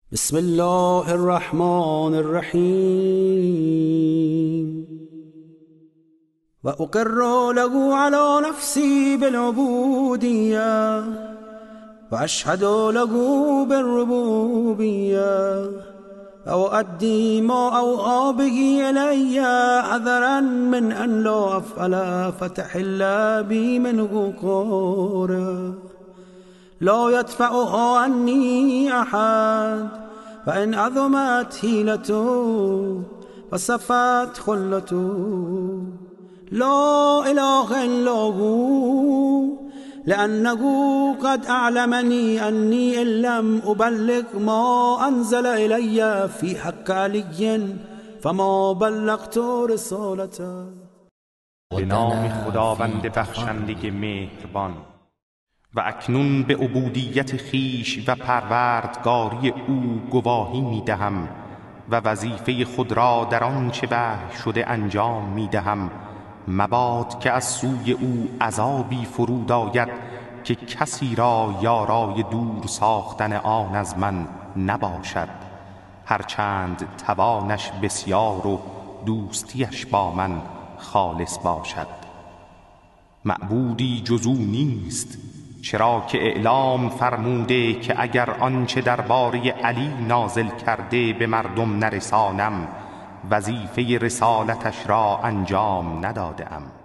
بسم الله الرحمن الرحیم و اقر له على نفسی بالعبودیه و اشهد له بالربوبیه و اؤدی ما اوحی به الی حذرا من ان لا افعل فتحل بی منه قوره لا يدفعها عني أحد فإن عظمت حيلته وصفت خلته لا إله إلا هو لأنه قد أعلمني أني إن لم أبلغ ما أنزل إلي في حق علي فما بلغت رسالته. به نام خداوند بخشنده مهربان. و اکنون به عبودیت خیش و پروردگاری او گواهی می دهم و وظیفه خود را در آنچه وحی شده انجام می دهم، مباد که از سوی او عذابی فرود آید که کسی را یارای دور ساختن آن از من نباشد، هرچند توانش بسیار و دوستیش با من خالص باشد. معبودی جز او نیست، چرا که اعلام فرموده که اگر آنچه درباره علی نازل کرده به مردم نرسانم، وظیفه رسالتش را انجام ندادم.